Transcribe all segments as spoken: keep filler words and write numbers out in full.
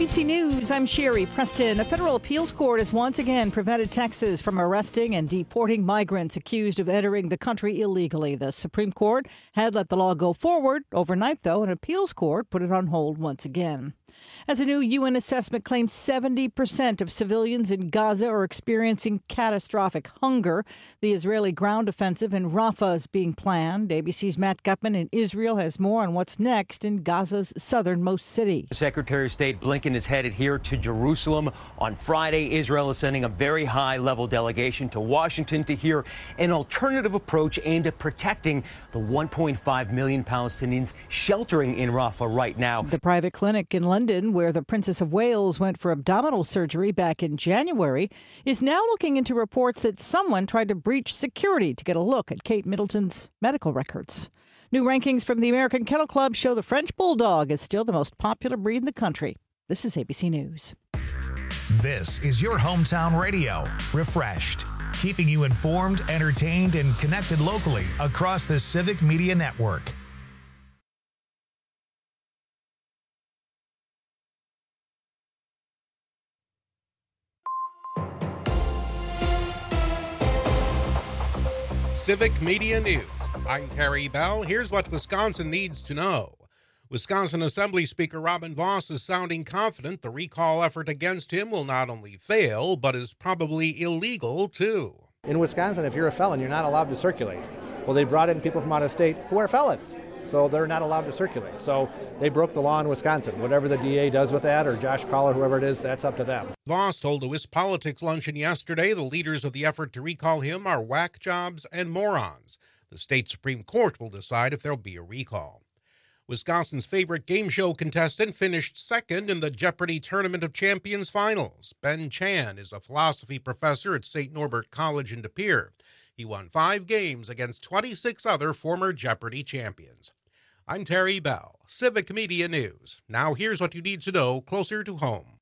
B C News, I'm Sherry Preston. A federal appeals court has once again prevented Texas from arresting and deporting migrants accused of entering the country illegally. The Supreme Court had let the law go forward. Overnight, though, an appeals court put it on hold once again. As a new U N assessment claims seventy percent of civilians in Gaza are experiencing catastrophic hunger. The Israeli ground offensive in Rafah is being planned. A B C's Matt Gutman in Israel has more on what's next in Gaza's southernmost city. Secretary of State Blinken is headed here to Jerusalem. On Friday, Israel is sending a very high-level delegation to Washington to hear an alternative approach aimed at protecting the one point five million Palestinians sheltering in Rafah right now. The private clinic in London, where the Princess of Wales went for abdominal surgery back in January, is now looking into reports that someone tried to breach security to get a look at Kate Middleton's medical records. New rankings from the American Kennel Club show the French Bulldog is still the most popular breed in the country. This is A B C News. This is your hometown radio, Refreshed, keeping you informed, entertained, and connected locally across the Civic Media Network. Civic Media News. I'm Terry Bell. Here's what Wisconsin needs to know. Wisconsin Assembly Speaker Robin Vos is sounding confident the recall effort against him will not only fail, but is probably illegal, too. In Wisconsin, if you're a felon, you're not allowed to circulate. Well, they brought in people from out of state who are felons, so they're not allowed to circulate. So they broke the law in Wisconsin. Whatever the D A does with that, or Josh Collar, whoever it is, that's up to them. Vos told a WisPolitics luncheon yesterday the leaders of the effort to recall him are whack jobs and morons. The state Supreme Court will decide if there'll be a recall. Wisconsin's favorite game show contestant finished second in the Jeopardy! Tournament of Champions finals. Ben Chan is a philosophy professor at Saint Norbert College in De Pere. He won five games against twenty-six other former Jeopardy! Champions. I'm Terry Bell, Civic Media News. Now here's what you need to know closer to home.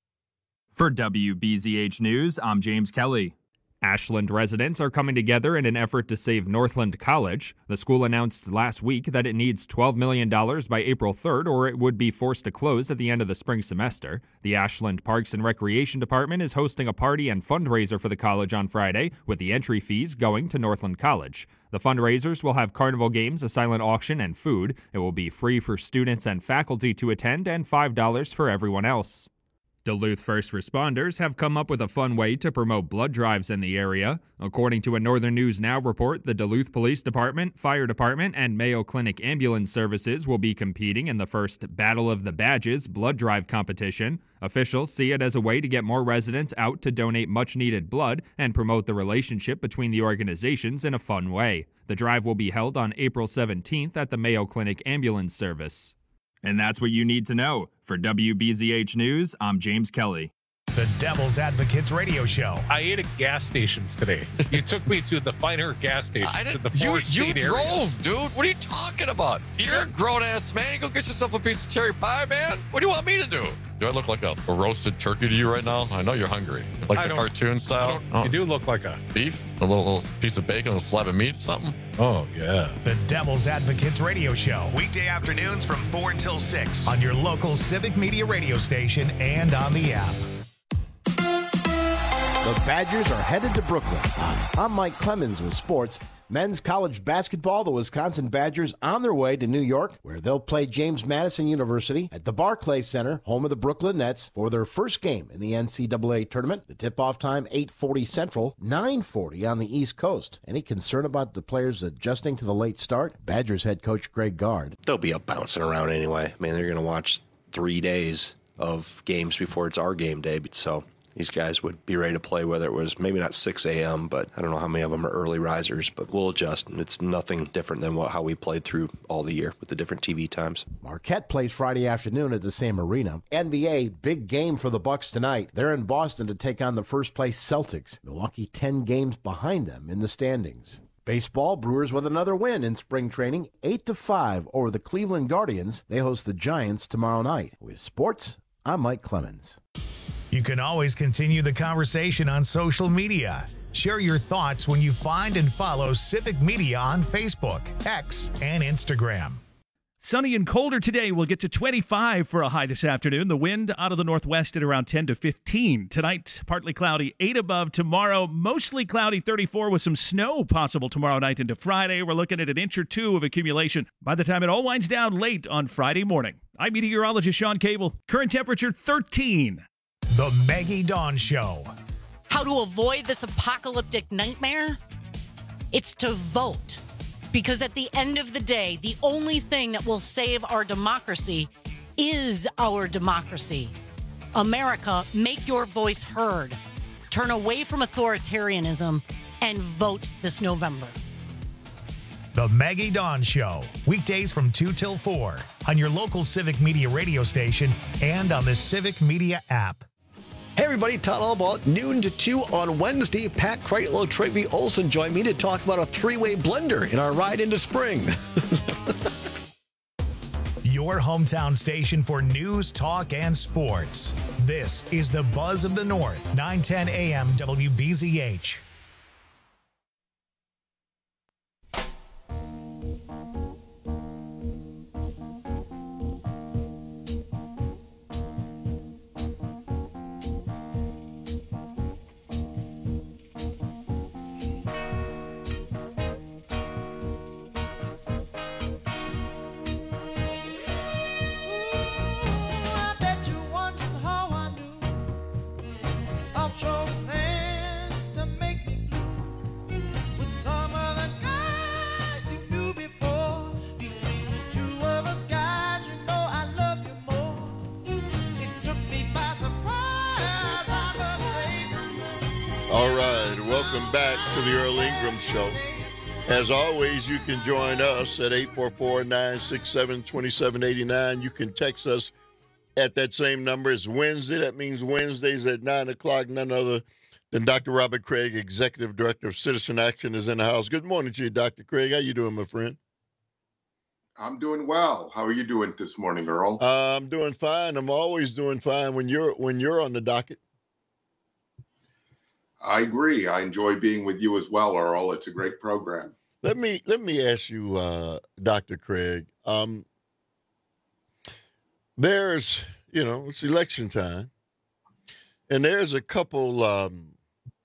For W B Z H News, I'm James Kelly. Ashland residents are coming together in an effort to save Northland College. The school announced last week that it needs twelve million dollars by April third, or it would be forced to close at the end of the spring semester. The Ashland Parks and Recreation Department is hosting a party and fundraiser for the college on Friday, with the entry fees going to Northland College. The fundraisers will have carnival games, a silent auction, and food. It will be free for students and faculty to attend and five dollars for everyone else. Duluth first responders have come up with a fun way to promote blood drives in the area. According to a Northern News Now report, the Duluth Police Department, Fire Department, and Mayo Clinic Ambulance Services will be competing in the first Battle of the Badges blood drive competition. Officials see it as a way to get more residents out to donate much-needed blood and promote the relationship between the organizations in a fun way. The drive will be held on April seventeenth at the Mayo Clinic Ambulance Service. And that's what you need to know. For W B Z H News, I'm James Kelly. The Devil's Advocates radio show. I ate at gas stations today. You took me to the finer gas stations I in didn't, the you Forest you State drove, area. dude. What are you talking about? You're a grown-ass man. You go get yourself a piece of cherry pie, man. What do you want me to do? Do I look like a, a roasted turkey to you right now? I know you're hungry. Like I the don't- cartoon style? Oh. You do look like a... Beef? A little, little piece of bacon, a slab of meat, something? Oh, yeah. The Devil's Advocates radio show. Weekday afternoons from four until six on your local Civic Media radio station and on the app. The Badgers are headed to Brooklyn. I'm Mike Clemens with sports. Men's college basketball, the Wisconsin Badgers on their way to New York, where they'll play James Madison University at the Barclays Center, home of the Brooklyn Nets, for their first game in the N C double A tournament. The tip-off time, eight forty Central, nine forty on the East Coast. Any concern about the players adjusting to the late start? Badgers head coach Greg Gard. They'll be up bouncing around anyway. I mean, they're going to watch three days of games before it's our game day, so these guys would be ready to play, whether it was maybe not six a.m., but I don't know how many of them are early risers, but we'll adjust. It's nothing different than what how we played through all the year with the different T V times. Marquette plays Friday afternoon at the same arena. N B A, big game for the Bucks tonight. They're in Boston to take on the first-place Celtics. Milwaukee ten games behind them in the standings. Baseball, Brewers with another win in spring training, eight to five over the Cleveland Guardians. They host the Giants tomorrow night. With sports, I'm Mike Clemens. You can always continue the conversation on social media. Share your thoughts when you find and follow Civic Media on Facebook, X, and Instagram. Sunny and colder today. We'll get to twenty-five for a high this afternoon. The wind out of the northwest at around ten to fifteen. Tonight, partly cloudy, eight above. Tomorrow, mostly cloudy, thirty-four with some snow possible tomorrow night into Friday. We're looking at an inch or two of accumulation by the time it all winds down late on Friday morning. I'm meteorologist Sean Cable. Current temperature thirteen. The Maggie Dawn Show. How to avoid this apocalyptic nightmare? It's to vote. Because at the end of the day, the only thing that will save our democracy is our democracy. America, make your voice heard. Turn away from authoritarianism and vote this November. The Maggie Dawn Show. Weekdays from two till four on your local Civic Media radio station and on the Civic Media app. Hey everybody, Todd Allbaugh, noon to two on Wednesday. Pat Kreitlow, Troy V. Olson join me to talk about a three-way blender in our ride into spring. Your hometown station for news, talk, and sports. This is the Buzz of the North, nine ten A M W B Z H. Welcome back to the Earl Ingram Show. As always, you can join us at eight four four, nine six seven, two seven eight nine. You can text us at that same number. It's Wednesday. That means Wednesdays at nine o'clock. None other than Doctor Robert Craig, Executive Director of Citizen Action, is in the house. Good morning to you, Doctor Craig. How you doing, my friend? I'm doing well. How are you doing this morning, Earl? Uh, I'm doing fine. I'm always doing fine when you're when you're on the docket. I agree. I enjoy being with you as well, Earl. It's a great program. Let me let me ask you, uh, Doctor Craig. Um, there's, you know, it's election time, and there's a couple um,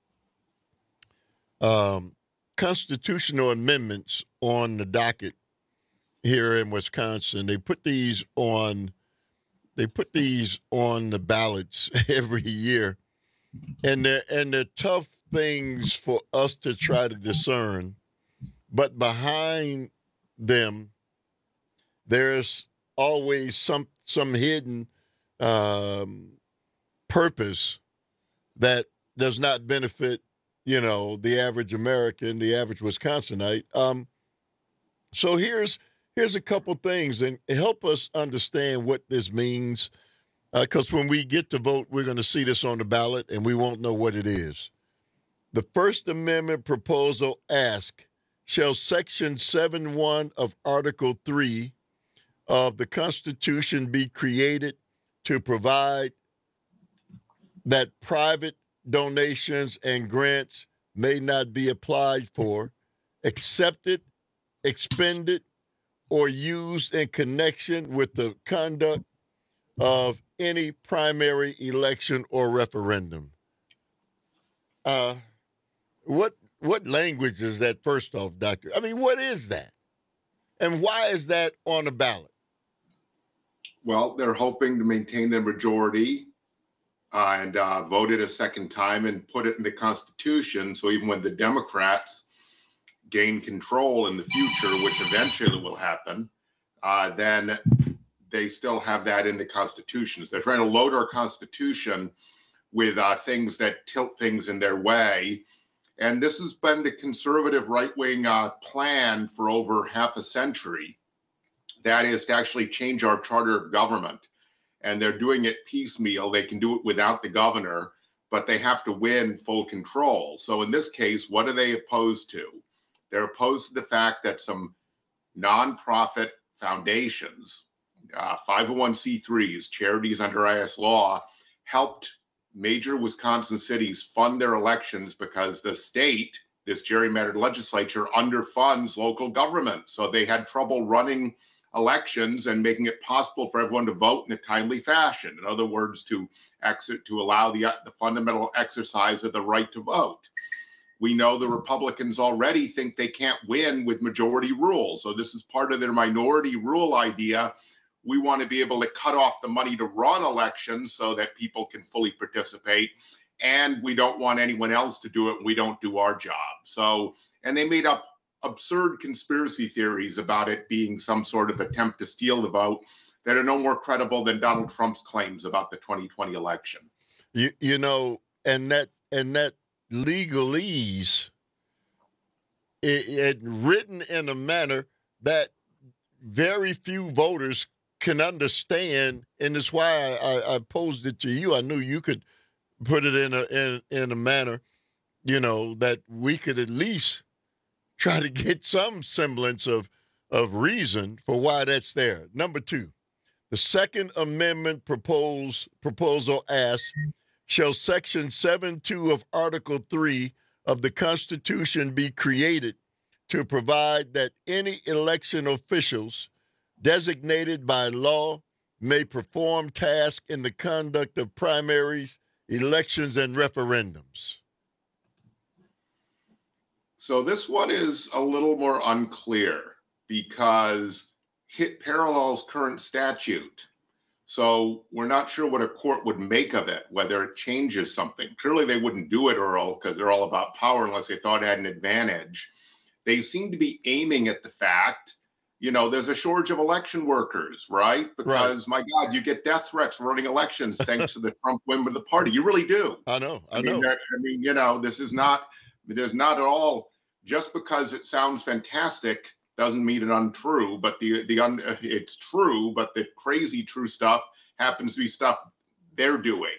um, constitutional amendments on the docket here in Wisconsin. They put these on. They put these on the ballots every year. And they're, and they're tough things for us to try to discern. But behind them, there's always some some hidden um, purpose that does not benefit, you know, the average American, the average Wisconsinite. Um, so here's here's a couple things, and help us understand what this means. Because uh, when we get to vote, we're going to see this on the ballot, and we won't know what it is. The First Amendment proposal asks, shall Section seven one of Article three of the Constitution be created to provide that private donations and grants may not be applied for, accepted, expended, or used in connection with the conduct of any primary election or referendum. Uh, what what language is that, first off, Doctor? I mean, what is that? And why is that on the ballot? Well, they're hoping to maintain their majority uh, and uh, vote it a second time and put it in the Constitution. So even when the Democrats gain control in the future, which eventually will happen, uh, then they still have that in the Constitution. So they're trying to load our Constitution with uh, things that tilt things in their way. And this has been the conservative right-wing uh, plan for over half a century. That is to actually change our charter of government. And they're doing it piecemeal. They can do it without the governor, but they have to win full control. So in this case, what are they opposed to? They're opposed to the fact that some nonprofit foundations, uh, five oh one c threes, charities under I S law, helped major Wisconsin cities fund their elections because the state, this gerrymandered legislature, underfunds local government. So they had trouble running elections and making it possible for everyone to vote in a timely fashion. In other words, to exit to allow the, the fundamental exercise of the right to vote. We know the Republicans already think they can't win with majority rule. So this is part of their minority rule idea. We want to be able to cut off the money to run elections so that people can fully participate. And we don't want anyone else to do it. We don't do our job. So, and they made up absurd conspiracy theories about it being some sort of attempt to steal the vote that are no more credible than Donald Trump's claims about the twenty twenty election. You, you know, and that, and that, legalese it, it written in a manner that very few voters can understand, and it's why I, I, I posed it to you. I knew you could put it in a in, in a manner, you know, that we could at least try to get some semblance of of reason for why that's there. Number two, the Second Amendment propose, proposal asks, shall Section seven two of Article three of the Constitution be created to provide that any election officials designated by law may perform tasks in the conduct of primaries, elections, and referendums? So this one is a little more unclear because it parallels current statute. So we're not sure what a court would make of it, whether it changes something. Clearly, they wouldn't do it, Earl, because they're all about power unless they thought it had an advantage. They seem to be aiming at the fact, you know, there's a shortage of election workers, right? Because, right. my God, you get death threats running elections thanks to the Trump win of the party. You really do. I know. I, I mean, know. I mean, you know, this is not, there's not at all, just because it sounds fantastic doesn't mean it untrue, but the the un, it's true, but the crazy true stuff happens to be stuff they're doing.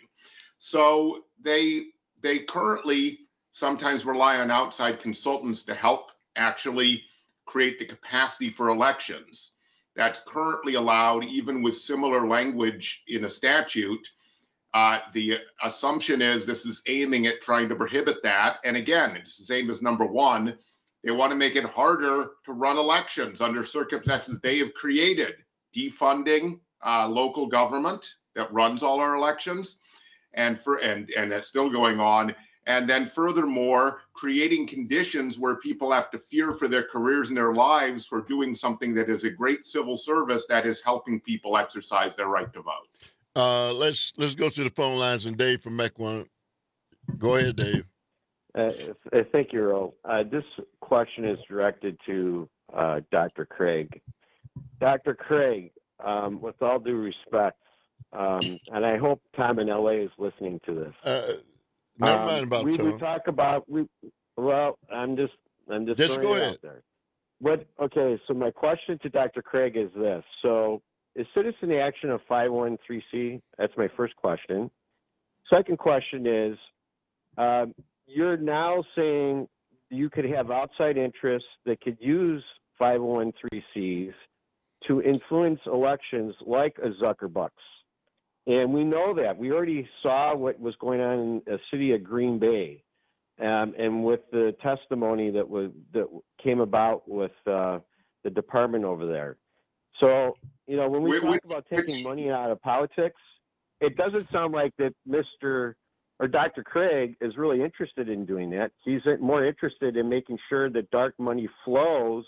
So they they currently sometimes rely on outside consultants to help actually create the capacity for elections. That's currently allowed even with similar language in a statute. Uh, the assumption is this is aiming at trying to prohibit that. And again, it's the same as number one. They want to make it harder to run elections under circumstances they have created, defunding uh, local government that runs all our elections, and for and and that's still going on. And then furthermore, creating conditions where people have to fear for their careers and their lives for doing something that is a great civil service that is helping people exercise their right to vote. Uh, let's let's go to the phone lines, and Dave from Mequon. Go ahead, Dave. Uh, thank you, Earl. Uh, this question is directed to uh, Doctor Craig. Doctor Craig, um, with all due respect, um, and I hope Tom in L A is listening to this. Uh, never um, mind about we, Tom. We talk about we. Well, I'm just I'm just just go ahead. Out there. What? Okay, so my question to Doctor Craig is this: so is citizen action a five oh one c three? That's my first question. Second question is. Um, You're now saying you could have outside interests that could use five oh one c threes to influence elections like a Zuckerbucks. And we know that. We already saw what was going on in the city of Green Bay. Um, and with the testimony that was that came about with uh, the department over there. So, you know, when we, we talk we, about taking which... money out of politics, it doesn't sound like that Mister or Doctor Craig is really interested in doing that. He's more interested in making sure that dark money flows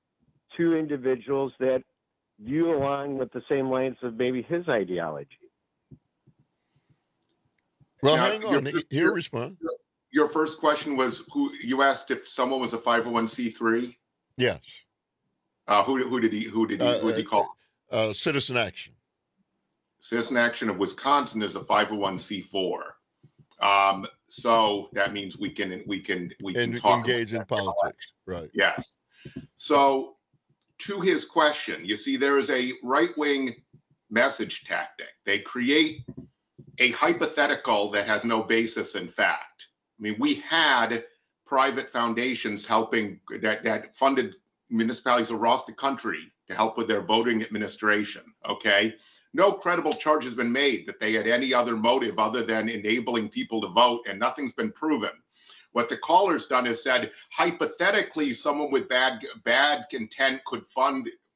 to individuals that view along with the same lines of maybe his ideology. Well, now, hang on. Your, He'll respond. Your first question was who you asked if someone was a five oh one c three? Yes. Uh, who, who did he who did he, uh, who did he call? Uh, Citizen Action. Citizen Action of Wisconsin is a five oh one c four. Um, so that means we can we can we can and talk engage in politics, right? Yes. So to his question, you see, there is a right-wing message tactic. They create a hypothetical that has no basis in fact. I mean, we had private foundations helping that that funded municipalities across the country to help with their voting administration. Okay. No credible charge has been made that they had any other motive other than enabling people to vote, and nothing's been proven. What the caller's done is said, hypothetically, someone with bad bad intent could fund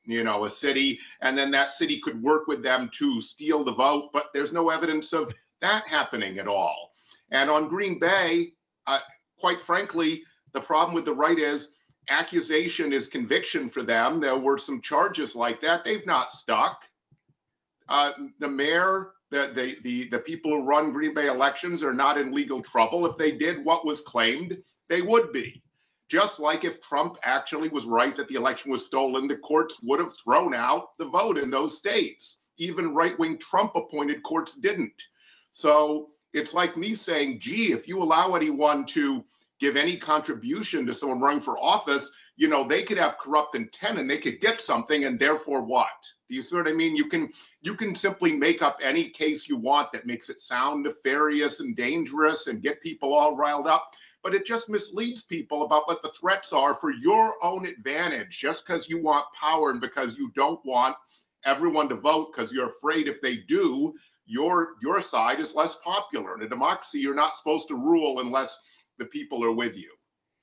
you know, a city, and then that city could work with them to steal the vote. But there's no evidence of that happening at all. And on Green Bay, uh, quite frankly, the problem with the right is accusation is conviction for them. There were some charges like that. They've not stuck. Uh, the mayor, the, the, the, the people who run Green Bay elections are not in legal trouble. If they did what was claimed, they would be. Just like if Trump actually was right that the election was stolen, the courts would have thrown out the vote in those states. Even right-wing Trump-appointed courts didn't. So it's like me saying, gee, if you allow anyone to give any contribution to someone running for office, you know, they could have corrupt intent and they could get something, and therefore what? Do you see what I mean? You can you can simply make up any case you want that makes it sound nefarious and dangerous and get people all riled up, but it just misleads people about what the threats are for your own advantage, just because you want power and because you don't want everyone to vote because you're afraid if they do, your your side is less popular. In a democracy, you're not supposed to rule unless the people are with you.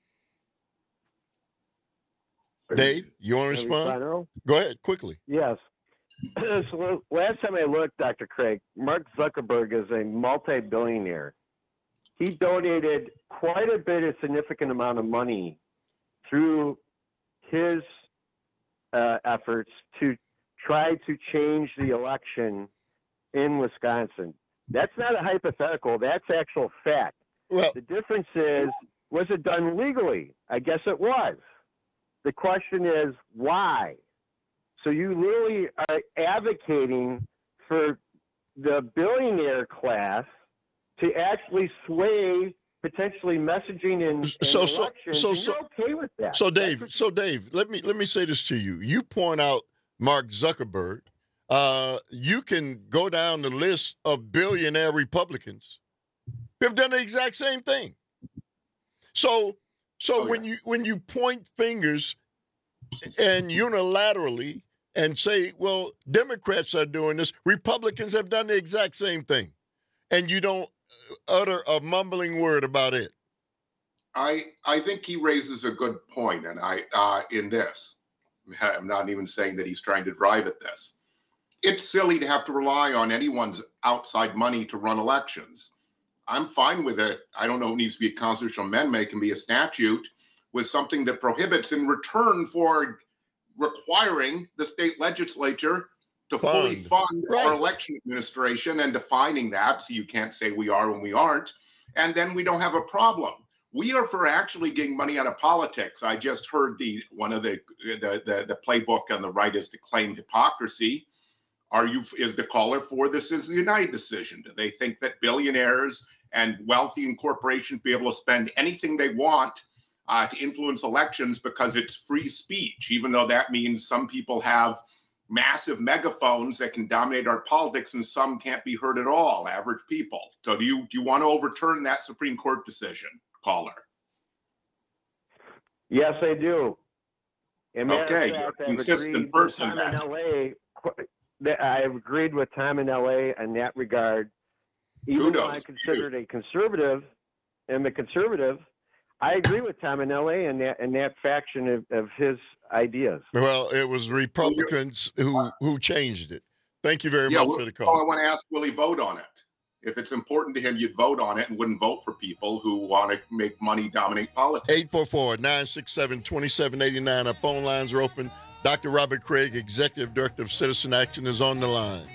Dave, you want to respond? Go ahead, quickly. Yes. So last time I looked, Doctor Craig, Mark Zuckerberg is a multi-billionaire. He donated quite a bit, a significant amount of money through his uh, efforts to try to change the election in Wisconsin. That's not a hypothetical. That's actual fact. Well, the difference is, was it done legally? I guess it was. The question is, why? So you literally are advocating for the billionaire class to actually sway potentially messaging in, in so, elections. So, so, and so, you're okay with that. So, Dave, so Dave, let me let me say this to you. You point out Mark Zuckerberg. Uh, you can go down the list of billionaire Republicans who have done the exact same thing. So, so oh, when yeah. you when you point fingers and unilaterally and say, well, Democrats are doing this, Republicans have done the exact same thing, and you don't utter a mumbling word about it. I I think he raises a good point, and I uh, in this, I'm not even saying that he's trying to drive at this. It's silly to have to rely on anyone's outside money to run elections. I'm fine with it. I don't know it needs to be a constitutional amendment. It can be a statute with something that prohibits in return for requiring the state legislature to fund. fully fund right. our election administration and defining that, so you can't say we are when we aren't. And then we don't have a problem. We are for actually getting money out of politics. I just heard the one of the the the, the playbook on the right is to claim hypocrisy. Are you is the caller for this is the United decision? Do they think that billionaires and wealthy corporations be able to spend anything they want uh, to influence elections because it's free speech, even though that means some people have massive megaphones that can dominate our politics and some can't be heard at all, average people. So do you do you want to overturn that Supreme Court decision, caller? Yes, I do. And okay, you're a consistent person then. In L A, I've agreed with Tom in L A in that regard. Even Kudos. though I'm considered a conservative, and a conservative, I agree with Tom in L A and that and that faction of, of his ideas. Well, it was Republicans who who changed it. Thank you very yeah, much well, for the call. I want to ask, will he vote on it? If it's important to him, you'd vote on it and wouldn't vote for people who want to make money dominate politics. eight four four, nine six seven, two seven eight nine. Our phone lines are open. Doctor Robert Craig, Executive Director of Citizen Action, is on the line.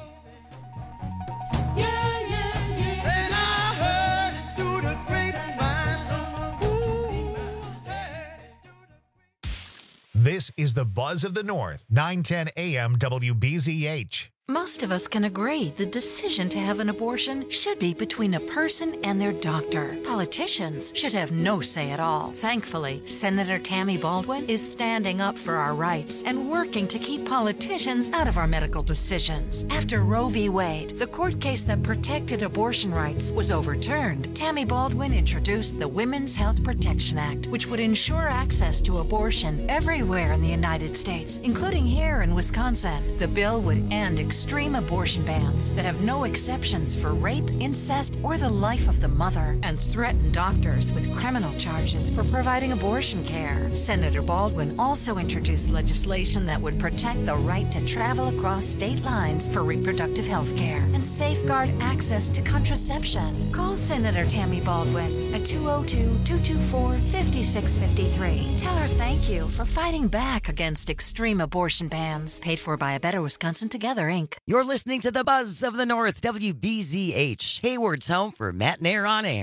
This is the Buzz of the North, nine ten A M W B Z H. Most of us can agree the decision to have an abortion should be between a person and their doctor. Politicians should have no say at all. Thankfully, Senator Tammy Baldwin is standing up for our rights and working to keep politicians out of our medical decisions. After Roe v. Wade, the court case that protected abortion rights, was overturned, Tammy Baldwin introduced the Women's Health Protection Act, which would ensure access to abortion everywhere in the United States, including here in Wisconsin. The bill would end extreme abortion bans that have no exceptions for rape, incest, or the life of the mother, and threaten doctors with criminal charges for providing abortion care. Senator Baldwin also introduced legislation that would protect the right to travel across state lines for reproductive health care and safeguard access to contraception. Call Senator Tammy Baldwin at two oh two, two two four, five six five three. Tell her thank you for fighting back against extreme abortion bans. Paid for by A Better Wisconsin Together, Incorporated. You're listening to the Buzz of the North, W B Z H, Hayward's home for Matt Nair on Air.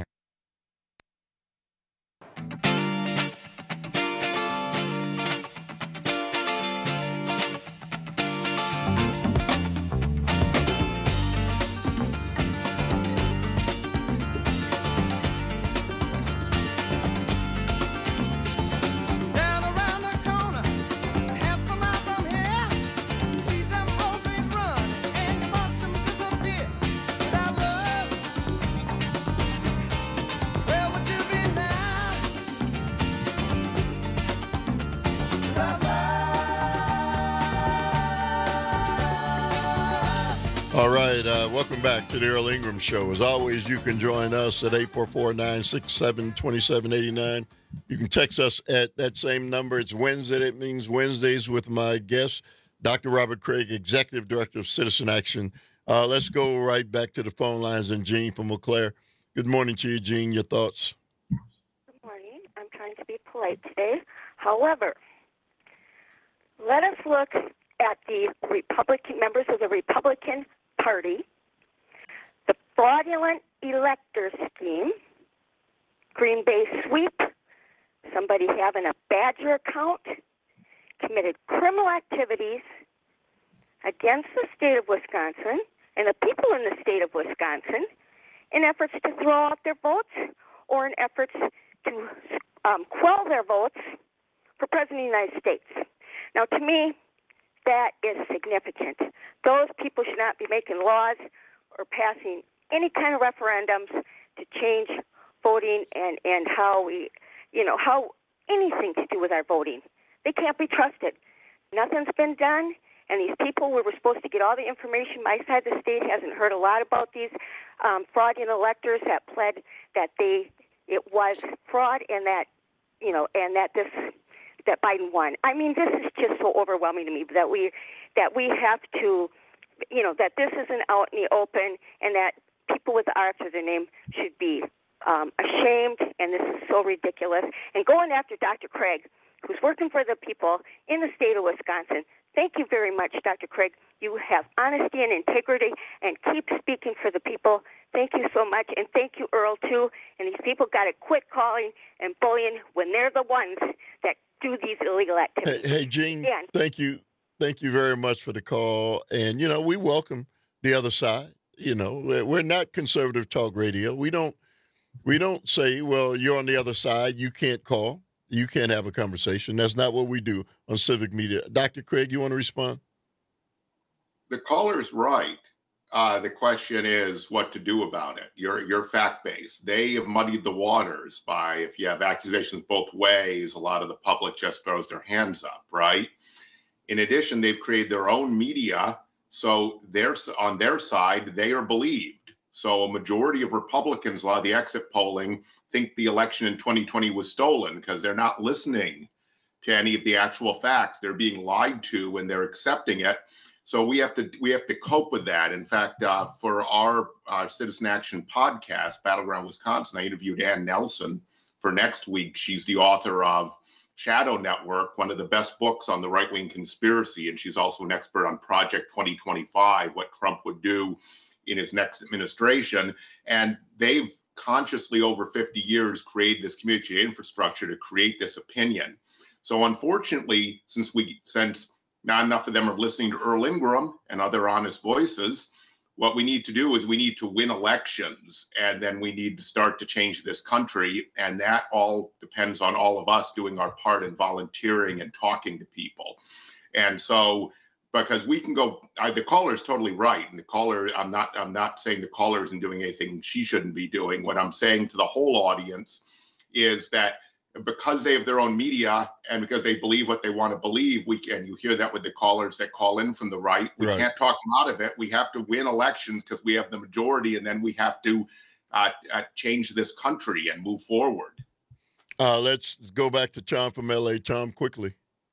All right, uh, welcome back to the Earl Ingram Show. As always, you can join us at eight four four, nine six seven, two seven eight nine. You can text us at that same number. It's Wednesday. That means Wednesdays with my guest, Doctor Robert Craig, Executive Director of Citizen Action. Uh, let's go right back to the phone lines and Jean from Eau Claire. Good morning to you, Jean. Your thoughts? Good morning. I'm trying to be polite today. However, let us look at the Republican members of the Republican Party, the fraudulent elector scheme, Green Bay sweep, somebody having a Badger account, committed criminal activities against the state of Wisconsin and the people in the state of Wisconsin in efforts to throw out their votes or in efforts to um, quell their votes for President of the United States. Now, to me, that is significant. Those people should not be making laws or passing any kind of referendums to change voting and, and how we, you know, how anything to do with our voting. They can't be trusted. Nothing's been done, and these people, we were supposed to get all the information. My side of the state hasn't heard a lot about these um, fraudulent electors that pled that they it was fraud and that, you know, and that this that Biden won. I mean, this is just so overwhelming to me that we that we have to, you know, that this isn't out in the open and that people with R after their name should be um, ashamed, and this is so ridiculous. And going after Doctor Craig, who's working for the people in the state of Wisconsin, thank you very much, Doctor Craig. You have honesty and integrity and keep speaking for the people. Thank you so much, and thank you, Earl, too. And these people got to quit calling and bullying when they're the ones that do these illegal activities. Hey, hey Jean, Again, thank you. Thank you very much for the call. And, you know, we welcome the other side. You know, we're not conservative talk radio. We don't we don't say, well, you're on the other side. You can't call. You can't have a conversation. That's not what we do on civic media. Doctor Craig, you want to respond? The caller's right. Uh, the question is what to do about it. You're, you're fact-based. They have muddied the waters by, if you have accusations both ways, a lot of the public just throws their hands up, right? In addition, they've created their own media, so they're, on their side, they are believed. So a majority of Republicans, a lot of the exit polling, think the election in twenty twenty was stolen because they're not listening to any of the actual facts. They're being lied to and they're accepting it. So we have to we have to cope with that. In fact, uh, for our uh, Citizen Action podcast, Battleground Wisconsin, I interviewed Ann Nelson for next week. She's the author of Shadow Network, one of the best books on the right-wing conspiracy, and she's also an expert on Project twenty twenty-five, what Trump would do in his next administration. And they've consciously over fifty years created this community infrastructure to create this opinion. So unfortunately, since we since not enough of them are listening to Earl Ingram and other honest voices, what we need to do is we need to win elections, and then we need to start to change this country. And that all depends on all of us doing our part in volunteering and talking to people. And so, because we can go, I, the caller is totally right. And the caller, I'm not, I'm not saying the caller isn't doing anything she shouldn't be doing. What I'm saying to the whole audience is that because they have their own media and because they believe what they want to believe, we can, you hear that with the callers that call in from the right, we Right. can't talk them out of it. We have to win elections because we have the majority, and then we have to uh, uh, change this country and move forward. Uh, let's go back to Tom from L A. Tom, quickly.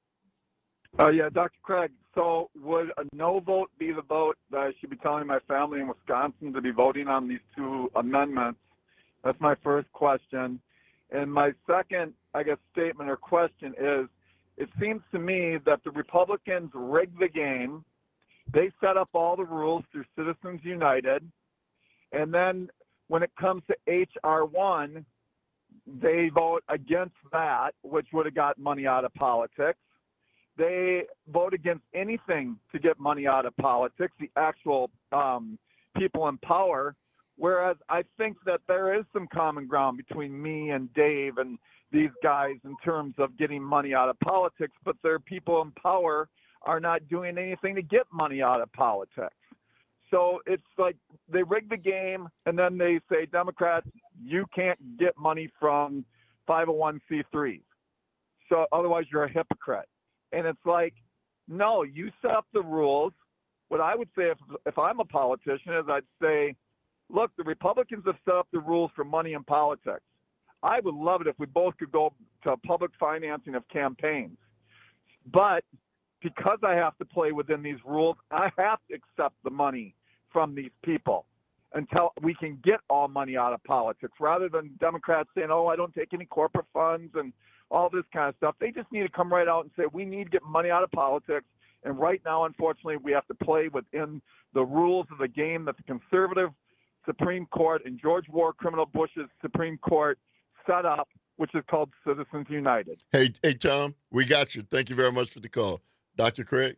Uh, yeah, Doctor Craig. So would a no vote be the vote that I should be telling my family in Wisconsin to be voting on these two amendments? That's my first question. And my second, I guess, statement or question is, it seems to me that the Republicans rigged the game. They set up all the rules through Citizens United. And then when it comes to H R one, they vote against that, which would have got money out of politics. They vote against anything to get money out of politics, the actual um, people in power. Whereas I think that there is some common ground between me and Dave and these guys in terms of getting money out of politics, but their people in power are not doing anything to get money out of politics. So it's like they rig the game, and then they say, Democrats, you can't get money from five oh one c threes. So otherwise you're a hypocrite. And it's like, no, you set up the rules. What I would say if, if I'm a politician is I'd say, look, the Republicans have set up the rules for money in politics. I would love it if we both could go to public financing of campaigns. But because I have to play within these rules, I have to accept the money from these people until we can get all money out of politics, rather than Democrats saying, oh, I don't take any corporate funds and all this kind of stuff. They just need to come right out and say, we need to get money out of politics. And right now, unfortunately, we have to play within the rules of the game that the conservative Supreme Court and George War Criminal Bush's Supreme Court set up, which is called Citizens United. Hey, hey, Tom, we got you. Thank you very much for the call. Doctor Craig?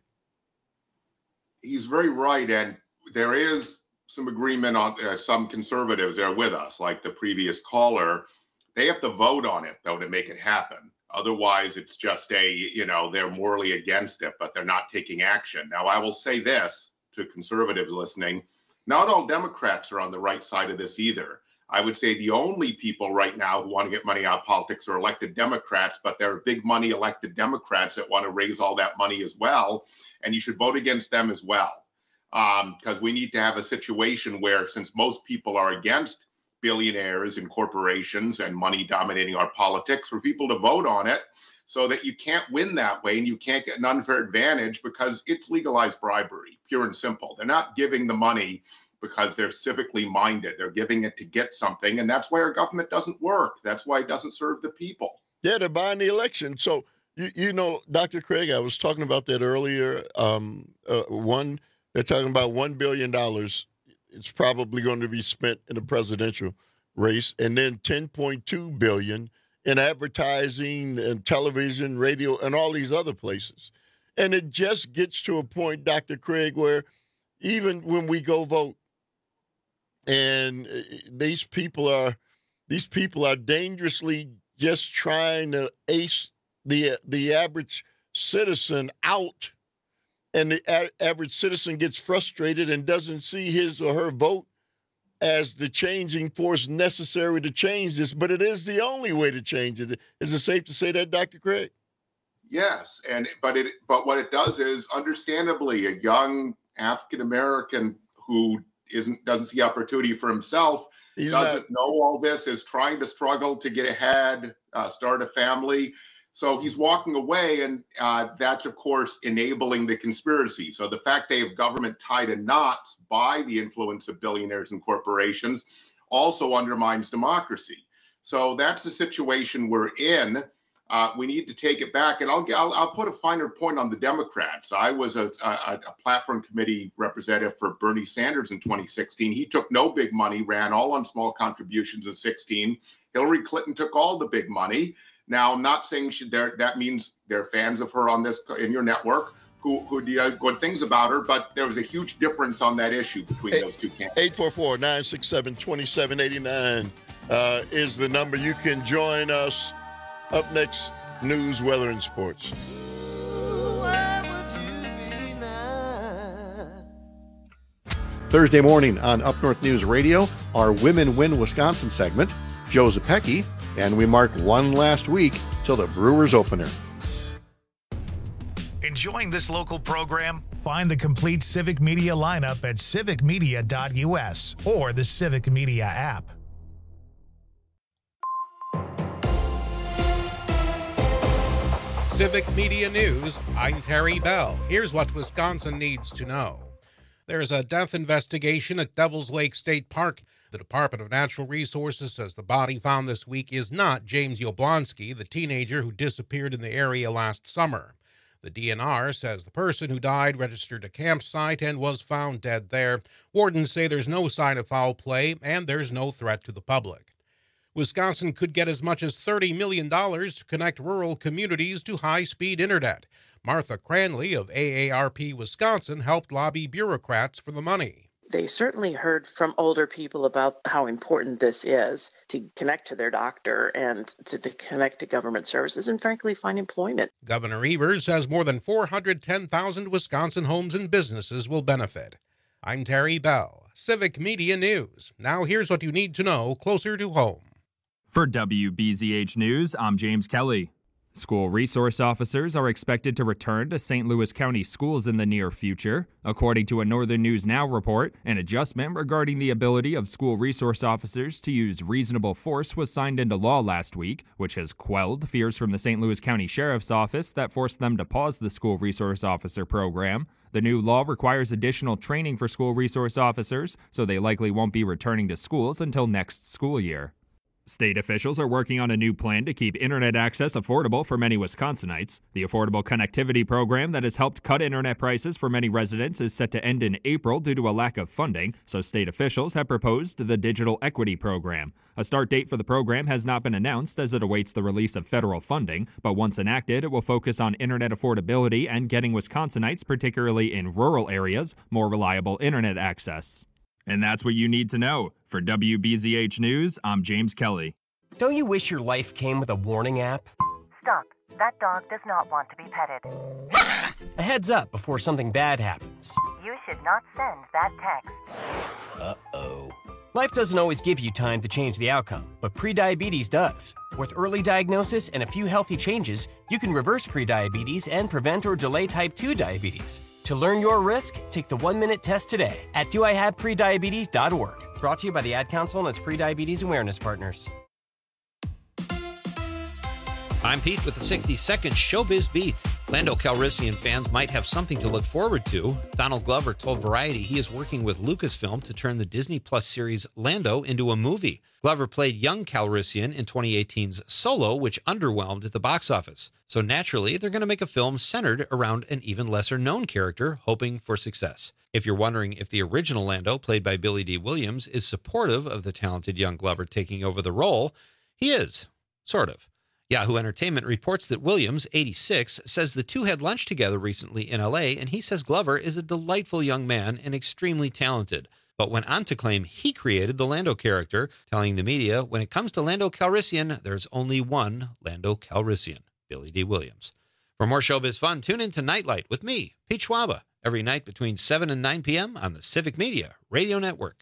He's very right, and there is some agreement on uh, some conservatives are with us, like the previous caller. They have to vote on it, though, to make it happen. Otherwise, it's just a, you know, they're morally against it, but they're not taking action. Now, I will say this to conservatives listening. Not all Democrats are on the right side of this either. I would say the only people right now who want to get money out of politics are elected Democrats, but there are big money elected Democrats that want to raise all that money as well. And you should vote against them as well. Because um, we need to have a situation where, since most people are against billionaires and corporations and money dominating our politics, for people to vote on it so that you can't win that way and you can't get an unfair advantage, because it's legalized bribery, pure and simple. They're not giving the money because they're civically minded. They're giving it to get something, and that's why our government doesn't work. That's why it doesn't serve the people. Yeah, they're buying the election. So, you, you know, Doctor Craig, I was talking about that earlier. Um, uh, one, they're talking about one billion dollars. It's probably going to be spent in the presidential race, and then ten point two billion dollars in advertising and television, radio, and all these other places. And it just gets to a point, Doctor Craig, where even when we go vote, and these people are these people are dangerously just trying to ace the the average citizen out, and the a- average citizen gets frustrated and doesn't see his or her vote as the changing force necessary to change this. But it is the only way to change it. Is it safe to say that, Doctor Craig? Yes, and but it but what it does is, understandably, a young African American who isn't doesn't see opportunity for himself, He's doesn't not- know all this, is trying to struggle to get ahead, uh, start a family. So he's walking away, and uh, that's, of course, enabling the conspiracy. So the fact they have government tied in knots by the influence of billionaires and corporations also undermines democracy. So that's the situation we're in. Uh, we need to take it back. And I'll, I'll I'll put a finer point on the Democrats. I was a, a, a platform committee representative for Bernie Sanders in twenty sixteen. He took no big money, ran all on small contributions in sixteen. Hillary Clinton took all the big money. Now, I'm not saying she, that means they're fans of her on this in your network who who do uh, good things about her, but there was a huge difference on that issue between Eight, those two candidates. eight four four, nine six seven, two seven eight nine uh, is the number. You can join us. Up next, news, weather, and sports. Thursday morning on Up North News Radio, our Women Win Wisconsin segment. Joe Zepecki And we mark one last week till the Brewers opener. Enjoying this local program? Find the complete Civic Media lineup at civic media dot u s or the Civic Media app. Civic Media News, I'm Terry Bell. Here's what Wisconsin needs to know. There's a death investigation at Devil's Lake State Park. The Department of Natural Resources says the body found this week is not James Yablonsky, the teenager who disappeared in the area last summer. The D N R says the person who died registered a campsite and was found dead there. Wardens say there's no sign of foul play and there's no threat to the public. Wisconsin could get as much as thirty million dollars to connect rural communities to high-speed internet. Martha Cranley of A A R P Wisconsin helped lobby bureaucrats for the money. They certainly heard from older people about how important this is to connect to their doctor and to, to connect to government services and, frankly, find employment. Governor Evers says more than four hundred ten thousand Wisconsin homes and businesses will benefit. I'm Terry Bell, Civic Media News. Now here's what you need to know closer to home. For W B Z H News, I'm James Kelly. School resource officers are expected to return to Saint Louis County schools in the near future. According to a Northern News Now report, an adjustment regarding the ability of school resource officers to use reasonable force was signed into law last week, which has quelled fears from the Saint Louis County Sheriff's Office that forced them to pause the school resource officer program. The new law requires additional training for school resource officers, so they likely won't be returning to schools until next school year. State officials are working on a new plan to keep internet access affordable for many Wisconsinites. The Affordable Connectivity Program that has helped cut internet prices for many residents is set to end in April due to a lack of funding, so state officials have proposed the Digital Equity Program. A start date for the program has not been announced as it awaits the release of federal funding, but once enacted, it will focus on internet affordability and getting Wisconsinites, particularly in rural areas, more reliable internet access. And that's what you need to know. For W B Z H News, I'm James Kelly. Don't you wish your life came with a warning app? Stop. That dog does not want to be petted. A heads up before something bad happens. You should not send that text. Uh-oh. Life doesn't always give you time to change the outcome, but prediabetes does. With early diagnosis and a few healthy changes, you can reverse prediabetes and prevent or delay type two diabetes. To learn your risk, take the one-minute test today at do I have prediabetes dot org. Brought to you by the Ad Council and its prediabetes awareness partners. I'm Pete with the sixty-second Showbiz Beat. Lando Calrissian fans might have something to look forward to. Donald Glover told Variety he is working with Lucasfilm to turn the Disney Plus series Lando into a movie. Glover played young Calrissian in twenty eighteen's Solo, which underwhelmed at the box office. So naturally, they're going to make a film centered around an even lesser-known character, hoping for success. If you're wondering if the original Lando, played by Billy Dee Williams, is supportive of the talented young Glover taking over the role, he is. Sort of. Yahoo Entertainment reports that Williams, eighty-six, says the two had lunch together recently in L A, and he says Glover is a delightful young man and extremely talented, but went on to claim he created the Lando character, telling the media, when it comes to Lando Calrissian, there's only one Lando Calrissian, Billy Dee Williams. For more showbiz fun, tune in to Nightlight with me, Pete Schwaba, every night between seven and nine p.m. on the Civic Media Radio Network.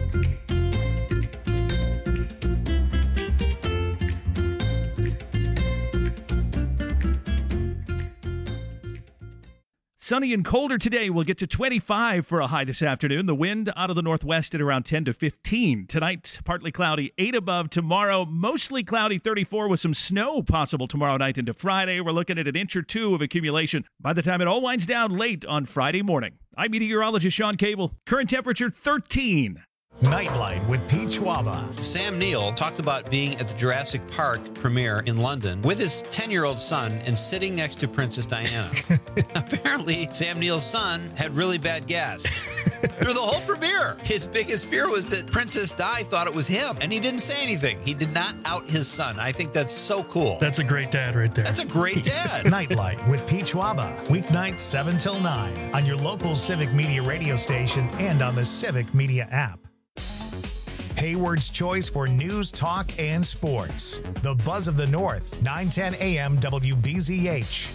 Sunny and colder today. We'll get to twenty-five for a high this afternoon. The wind out of the northwest at around ten to fifteen. Tonight, partly cloudy, eight above. Tomorrow, mostly cloudy, thirty-four with some snow possible tomorrow night into Friday. We're looking at an inch or two of accumulation by the time it all winds down late on Friday morning. I'm meteorologist Sean Cable. Current temperature thirteen. Nightlight with Pete Schwaba. Sam Neill talked about being at the Jurassic Park premiere in London with his ten-year-old son and sitting next to Princess Diana. Apparently, Sam Neill's son had really bad gas through the whole premiere. His biggest fear was that Princess Di thought it was him, and he didn't say anything. He did not out his son. I think that's so cool. That's a great dad right there. That's a great dad. Nightlight with Pete Schwaba. Weeknights seven till nine on your local Civic Media radio station and on the Civic Media app. Hayward's choice for news, talk, and sports. The Buzz of the North, nine ten a.m. W B Z H.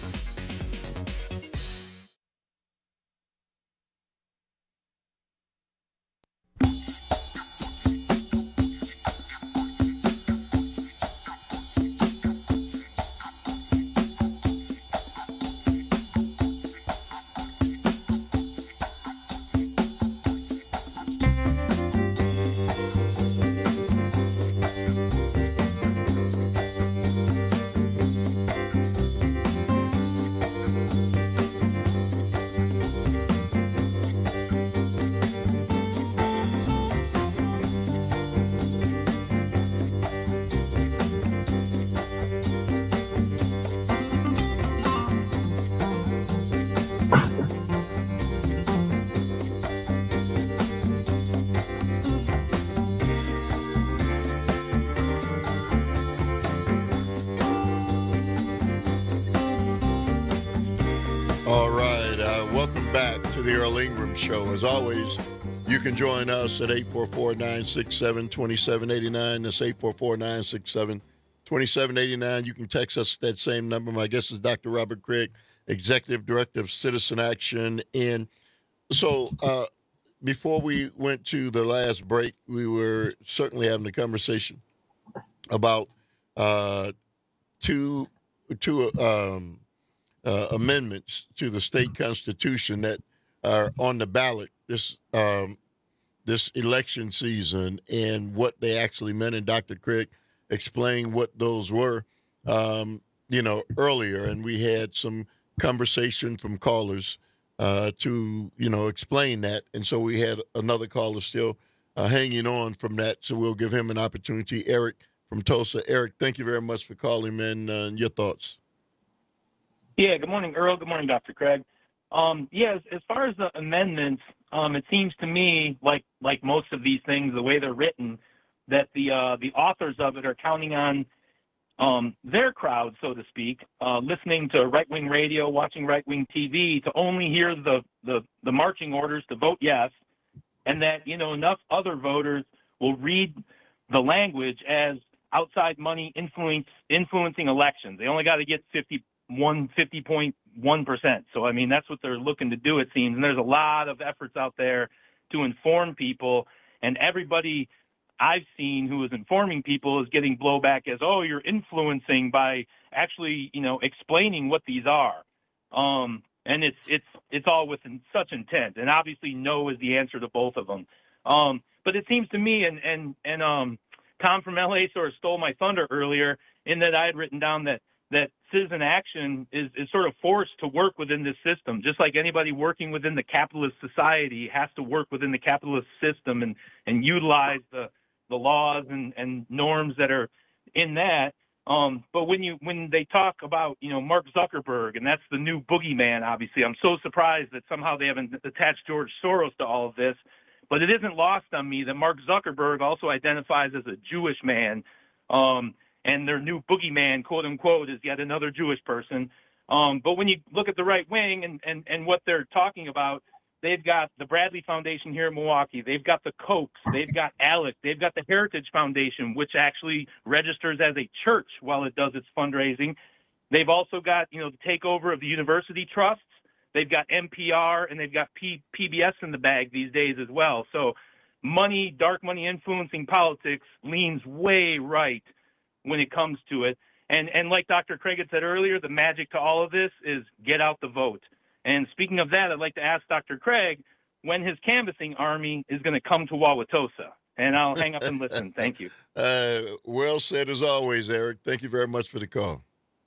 the Earl Ingram Show. As always, you can join us at eight four four, nine six seven, two seven eight nine. That's eight four four, nine six seven, two seven eight nine. You can text us at that same number. My guest is Doctor Robert Craig, Executive Director of Citizen Action. And so uh, before we went to the last break, we were certainly having a conversation about uh, two, two um, uh, amendments to the state constitution that are on the ballot this um, this election season and what they actually meant. And Doctor Craig explained what those were, um, you know, earlier. And we had some conversation from callers uh, to, you know, explain that. And so we had another caller still uh, hanging on from that. So we'll give him an opportunity. Eric from Tulsa. Eric, thank you very much for calling, man. Uh, your thoughts? Yeah, good morning, Earl. Good morning, Doctor Craig. Um, yeah, as, as far as the amendments, um, it seems to me like like most of these things, the way they're written, that the uh, the authors of it are counting on um, their crowd, so to speak, uh, listening to right-wing radio, watching right-wing T V, to only hear the, the the marching orders to vote yes, and that, you know, enough other voters will read the language as outside money influence influencing elections. They only got to get fifty-one, fifty point one percent. So, I mean, that's what they're looking to do, it seems. And there's a lot of efforts out there to inform people. And everybody I've seen who is informing people is getting blowback as, oh, you're influencing by actually, you know, explaining what these are. Um, and it's it's it's all with such intent. And obviously no is the answer to both of them. Um, but it seems to me, and, and, and um, Tom from L A sort of stole my thunder earlier in that I had written down that that citizen action is, is sort of forced to work within this system, just like anybody working within the capitalist society has to work within the capitalist system and, and utilize the, the laws and, and norms that are in that. Um, but when you when they talk about, you know, Mark Zuckerberg, and that's the new boogeyman, obviously, I'm so surprised that somehow they haven't attached George Soros to all of this. But it isn't lost on me that Mark Zuckerberg also identifies as a Jewish man. Um, and their new boogeyman, quote unquote, is yet another Jewish person. Um, but when you look at the right wing and, and, and what they're talking about, they've got the Bradley Foundation here in Milwaukee. They've got the Kochs. They've got ALEC. They've got the Heritage Foundation, which actually registers as a church while it does its fundraising. They've also got, you know, the takeover of the university trusts. They've got N P R and they've got P- PBS in the bag these days as well. So money, dark money influencing politics leans way right when it comes to it. And and like Doctor Craig had said earlier, the magic to all of this is get out the vote. And speaking of that, I'd like to ask Doctor Craig when his canvassing army is going to come to Wauwatosa. And I'll hang up and listen. Thank you. Uh, well said as always, Eric. Thank you very much for the call.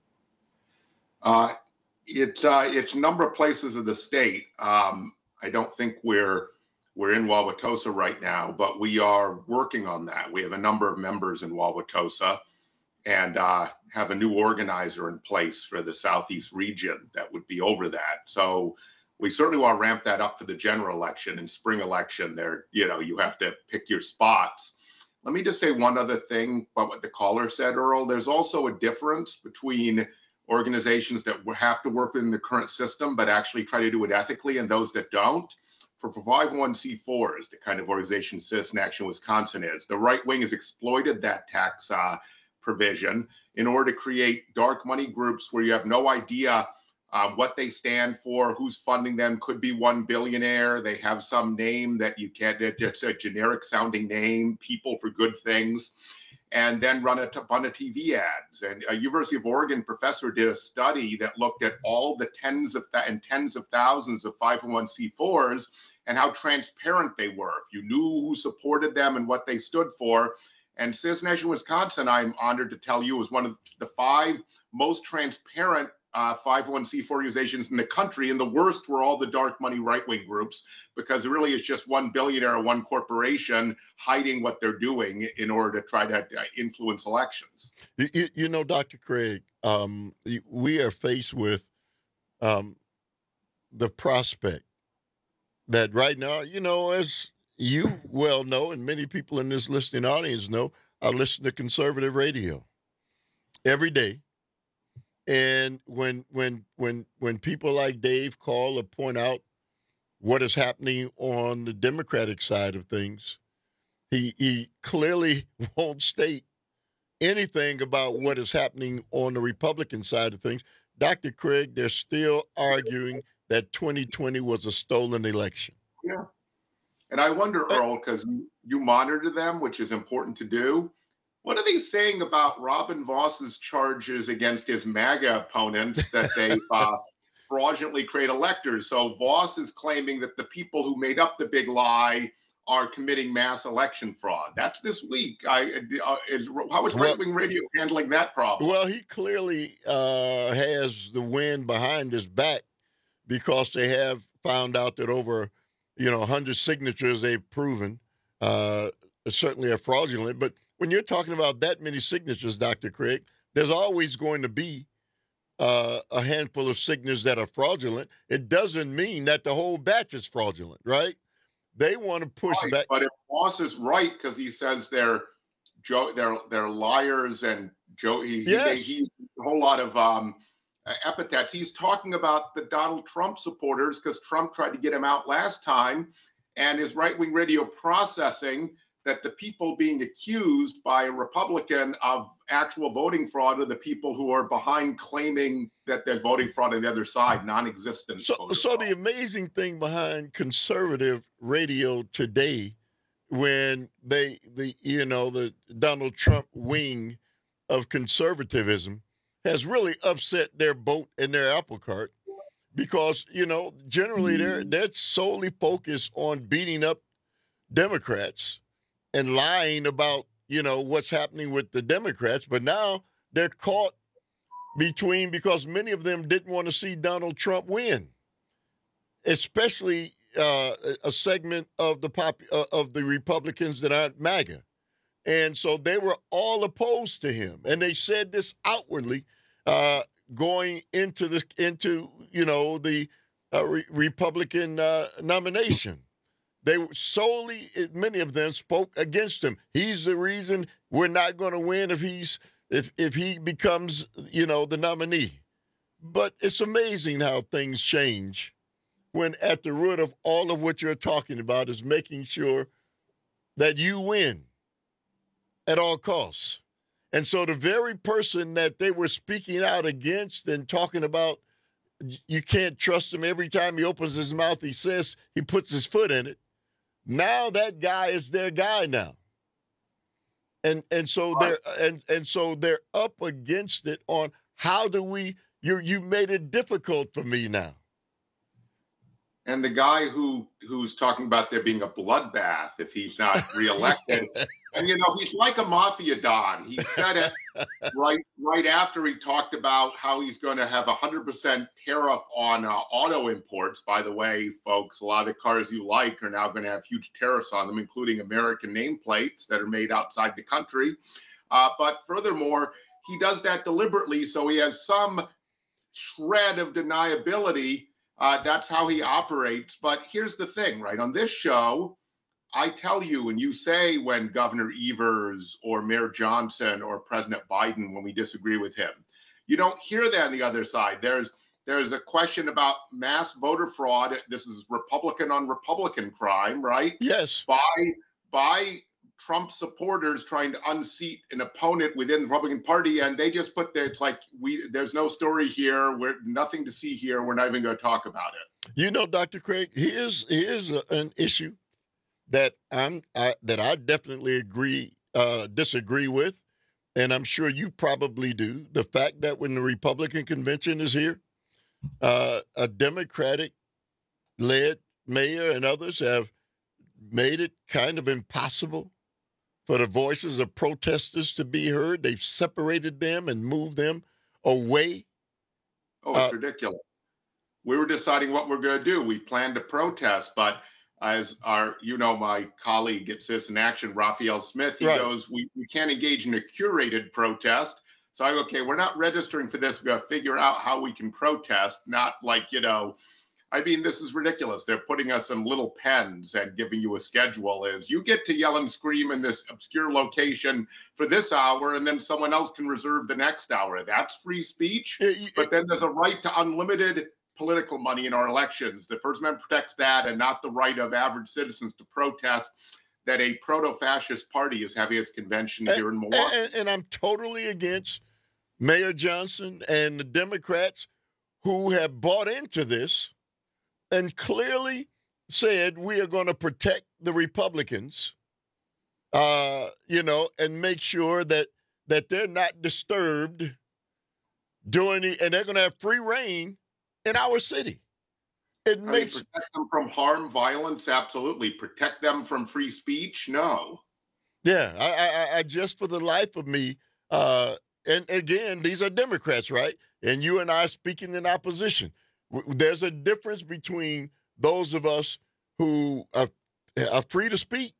Uh, it's uh, it's a number of places of the state. Um, I don't think we're we're in Wauwatosa right now, but we are working on that. We have a number of members in Wauwatosa, and uh, have a new organizer in place for the Southeast region that would be over that. So we certainly want to ramp that up for the general election and spring election. There, you know, you have to pick your spots. Let me just say one other thing about what the caller said, Earl. There's also a difference between organizations that have to work within the current system, but actually try to do it ethically, and those that don't. For, for five oh one c fours, the kind of organization Citizen Action Wisconsin is, the right wing has exploited that tax uh, provision in order to create dark money groups where you have no idea um, what they stand for, who's funding them. Could be one billionaire. They have some name that you can't, it's a generic sounding name, people for good things, and then run a ton of T V ads. And a University of Oregon professor did a study that looked at all the tens of th- and tens of thousands of five oh one c fours and how transparent they were. If you knew who supported them and what they stood for. And Citizen Action Wisconsin, I'm honored to tell you, is one of the five most transparent uh, five oh one c four organizations in the country. And the worst were all the dark money right-wing groups, because it really is just one billionaire or one corporation hiding what they're doing in order to try to uh, influence elections. You, you know, Doctor Craig, um, we are faced with um, the prospect that right now, you know, as you well know, and many people in this listening audience know, I listen to conservative radio every day. And when when when when people like Dave call or point out what is happening on the Democratic side of things. He he clearly won't state anything about what is happening on the Republican side of things. Doctor Craig, they're still arguing that twenty twenty was a stolen election. Yeah. And I wonder, Earl, because you, you monitor them, which is important to do. What are they saying about Robin Voss's charges against his MAGA opponents that they uh, fraudulently create electors? So Voss is claiming that the people who made up the big lie are committing mass election fraud. That's this week. I uh, is how is Right Wing Radio handling that problem? Well, he clearly uh, has the wind behind his back because they have found out that over, you know, one hundred signatures they've proven uh, certainly are fraudulent. But when you're talking about that many signatures, Doctor Craig, there's always going to be uh, a handful of signatures that are fraudulent. It doesn't mean that the whole batch is fraudulent, right? They want to push right, back. But if Voss is right, because he says they're Joe, they're they're liars, and Joe, he, yes. he, he a whole lot of um, epithets. He's talking about the Donald Trump supporters because Trump tried to get him out last time, and his Right Wing Radio processing that the people being accused by a Republican of actual voting fraud are the people who are behind claiming that there's voting fraud on the other side, non-existent. So, so the amazing thing behind conservative radio today, when they, the you know, the Donald Trump wing of conservatism has really upset their boat and their apple cart, because you know generally they're they're solely focused on beating up Democrats and lying about, you know, what's happening with the Democrats. But now they're caught between, because many of them didn't want to see Donald Trump win, especially uh, a segment of the pop, uh, of the Republicans that aren't MAGA. And so they were all opposed to him. And they said this outwardly uh, going into the, into, you know, the uh, re- Republican uh, nomination. They solely, many of them spoke against him. He's the reason we're not going to win if he's if if he becomes, you know, the nominee. But it's amazing how things change when at the root of all of what you're talking about is making sure that you win at all costs. And so the very person that they were speaking out against and talking about, you can't trust him, every time he opens his mouth, he says he puts his foot in it. Now that guy is their guy now. And and so they're and, and so they're up against it on how do we you you made it difficult for me now. And the guy who who's talking about there being a bloodbath if he's not reelected, and you know he's like a mafia don. He said it right right after he talked about how he's going to have a hundred percent tariff on uh, auto imports. By the way, folks, a lot of the cars you like are now going to have huge tariffs on them, including American nameplates that are made outside the country. Uh, but furthermore, he does that deliberately, so he has some shred of deniability. Uh, that's how he operates. But here's the thing, right? On this show, I tell you, and you say when Governor Evers or Mayor Johnson or President Biden, when we disagree with him, you don't hear that on the other side. There's there's a question about mass voter fraud. This is Republican on Republican crime, right? Yes. By by Trump supporters trying to unseat an opponent within the Republican Party, and they just put there, it's like, we there's no story here, we're nothing to see here, we're not even going to talk about it. You know, Doctor Craig, here's here's a, an issue that I'm I, that I definitely agree uh, disagree with, and I'm sure you probably do. The fact that when the Republican convention is here, uh, a Democratic-led mayor and others have made it kind of impossible for the voices of protesters to be heard. They've separated them and moved them away. Oh, it's Uh, ridiculous. We were deciding what we're going to do. We planned to protest, but as our, you know, my colleague at Citizen Action, Raphael Smith, he Right. goes, we, we can't engage in a curated protest. So I go, okay, we're not registering for this. We've got to figure out how we can protest, not like, you know, I mean, this is ridiculous. They're putting us in little pens and giving you a schedule is you get to yell and scream in this obscure location for this hour, and then someone else can reserve the next hour. That's free speech. But then there's a right to unlimited political money in our elections. The First Amendment protects that and not the right of average citizens to protest that a proto-fascist party is having its convention here in Milwaukee. And, and I'm totally against Mayor Johnson and the Democrats who have bought into this and clearly said we are going to protect the Republicans, uh, you know, and make sure that that they're not disturbed doing the, and they're going to have free reign in our city. It I makes mean, protect them from harm, violence, absolutely. Protect them from free speech, no. Yeah, I, I, I just for the life of me, uh, and again, these are Democrats, right? And you and I speaking in opposition. There's a difference between those of us who are, are free to speak.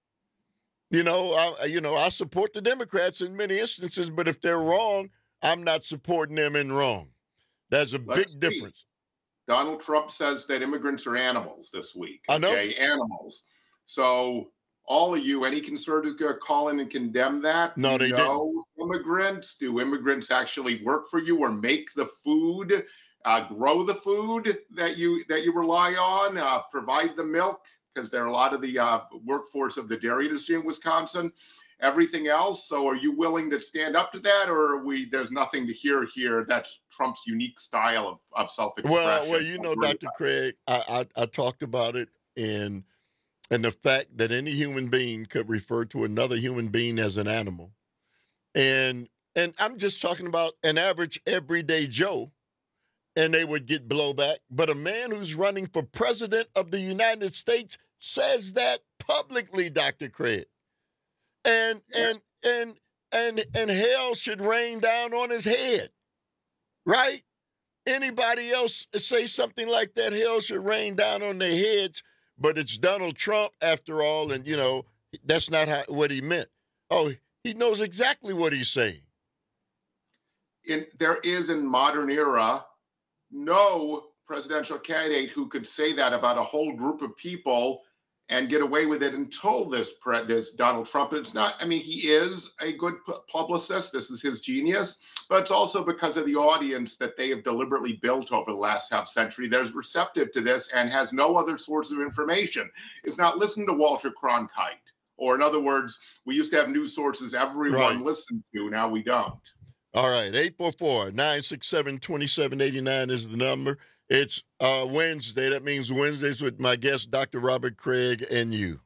You know, I, you know, I support the Democrats in many instances, but if they're wrong, I'm not supporting them in wrong. There's a Let's big difference. See. Donald Trump says that immigrants are animals this week. I know. Okay, animals. So all of you, any conservatives going to call in and condemn that? No, they no immigrants? Do immigrants actually work for you or make the food, uh, grow the food that you that you rely on, uh, provide the milk? Because there are a lot of the uh, workforce of the dairy industry in Wisconsin, everything else. So are you willing to stand up to that, or are we, there's nothing to hear here? That's Trump's unique style of, of self-expression. Well, well, you know, Doctor Craig, I, I, I talked about it in, and the fact that any human being could refer to another human being as an animal. And, and I'm just talking about an average everyday Joe, and they would get blowback. But a man who's running for president of the United States says that publicly, Doctor Craig. And yeah. and and and and hell should rain down on his head. Right? Anybody else say something like that, hell should rain down on their heads, but it's Donald Trump after all, and you know, that's not how, what he meant. Oh, he knows exactly what he's saying. In, there is in modern era no presidential candidate who could say that about a whole group of people and get away with it until this pre- this Donald Trump. And it's not, I mean, he is a good pu- publicist. This is his genius, but it's also because of the audience that they have deliberately built over the last half century that is receptive to this and has no other source of information. It's not listen to Walter Cronkite, or in other words, we used to have news sources everyone Right. listened to. Now we don't. All right, eight four four, nine six seven, two seven eight nine is the number. It's uh, Wednesday. That means Wednesdays with my guest, Doctor Robert Craig, and you.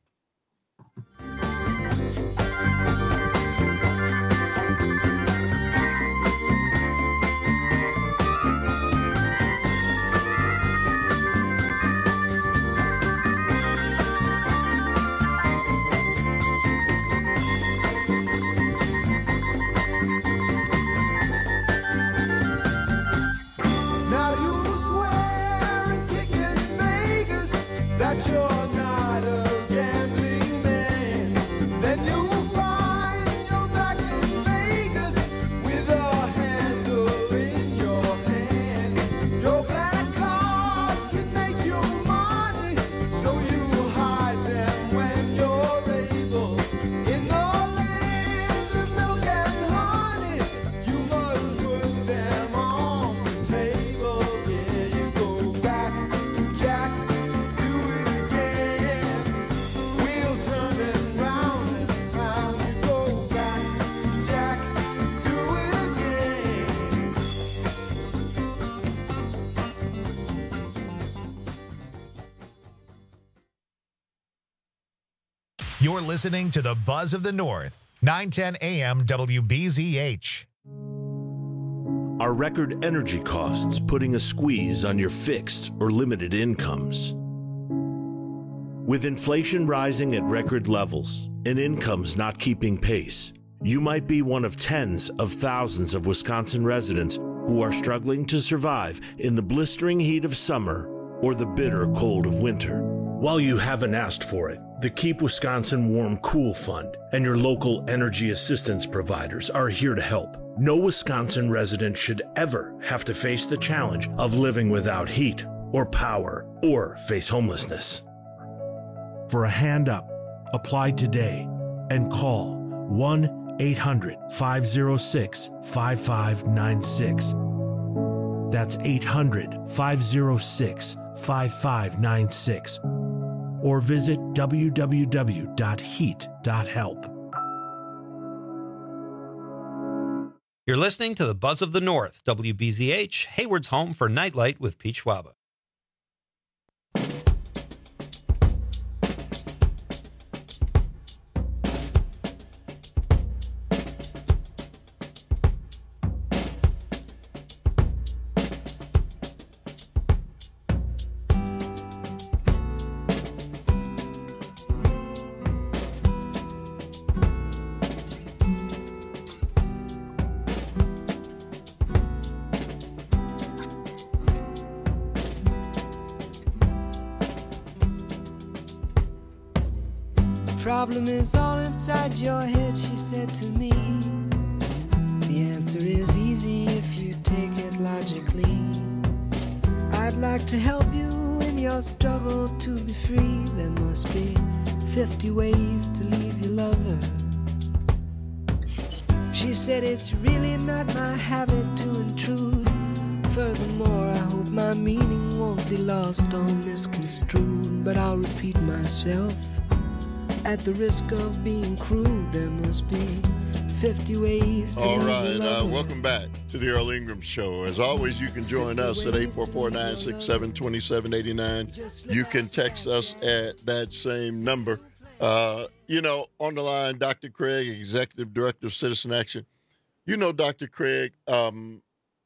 Now you swear and kick in Vegas that you're not a gambling man. Then you'll find you're back in Vegas with a handle in your hand. Your black cards can make you money, so you hide them when you're able. In the land of milk and honey, you must put them on the table. Yeah, you go back, Jack, do it again. We'll turn it round and round. You go back, Jack, do it again. You're listening to the Buzz of the North, nine ten A M W B Z H. Are record energy costs putting a squeeze on your fixed or limited incomes? With inflation rising at record levels and incomes not keeping pace, you might be one of tens of thousands of Wisconsin residents who are struggling to survive in the blistering heat of summer or the bitter cold of winter. While you haven't asked for it, the Keep Wisconsin Warm Cool Fund and your local energy assistance providers are here to help. No Wisconsin resident should ever have to face the challenge of living without heat or power or face homelessness. For a hand up, apply today and call one eight hundred, five oh six, five five nine six. That's eight hundred, five oh six, five five nine six. Or visit w w w dot heat dot help. You're listening to the Buzz of the North, W B Z H, Hayward's home for Nightlight with Pete Schwaba. Problem is all inside your head, she said to me. The answer is easy if you take it logically. I'd like to help you in your struggle to be free. There must be fifty ways to leave your lover. She said it's really not my habit to intrude. Furthermore, I hope my meaning won't be lost or misconstrued. But I'll repeat myself. At the risk of being crude, there must be fifty ways to All leave right, your uh, lover. welcome back to the Earl Ingram Show. As always, you can join us at eight four four, nine six seven, two seven eight nine. You can text us at that same number. Uh, you know, on the line, Doctor Craig, Executive Director of Citizen Action. You know, Doctor Craig, um,